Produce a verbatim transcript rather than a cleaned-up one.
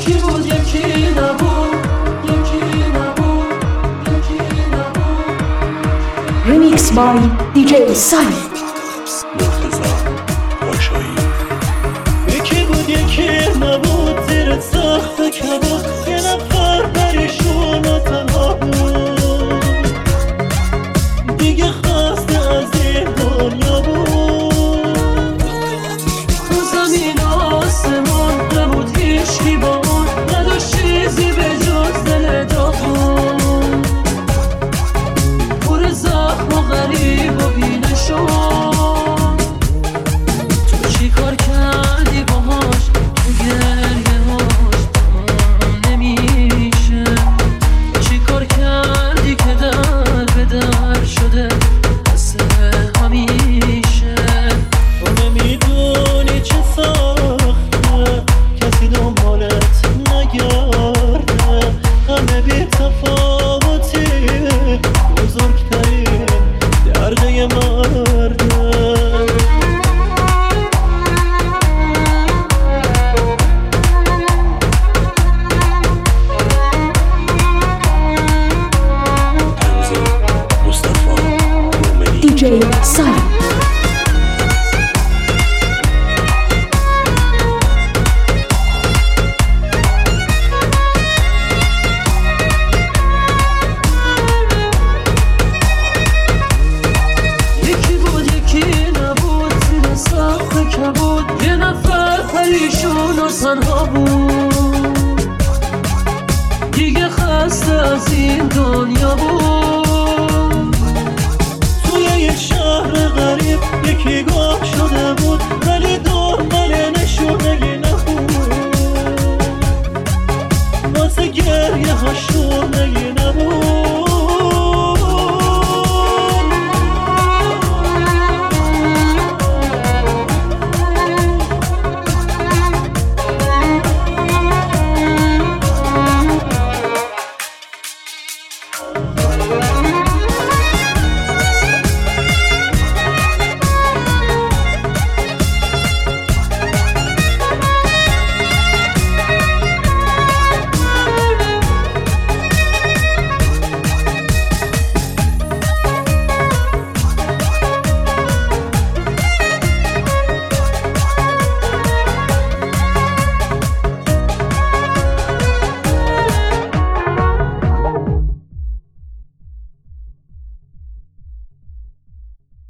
یکی بود یکی نبود، یکی نبود، یکی نبود. Remix by دی جی Silent. یکی بود یکی نبود، زیر سخت کبود، یه نفر پریشون و تنها بود، دیگه خسته از این دنیا بود. تو زمین و آسمان نبود هیچکی با اون، نداشت چیزی به جز دل داغون، پر زخم و غریب و بینشون. تو چی کار کردی باهاش، تو گریه هاش تمام نمیشه. چی کار کردی که در به در شده مثل همیشه. تو نمیدونی چه سخته کسی دنبالت نگرده، همه بی تفاوتی بزرگترین درده مرده. دی جی Silent. یکی بود یکی نبود، زیر سقف کبود، یه نفر پریشون و تنها بود، دیگه خسته از این دنیا بود. توی یه شهر غریب یکی گفت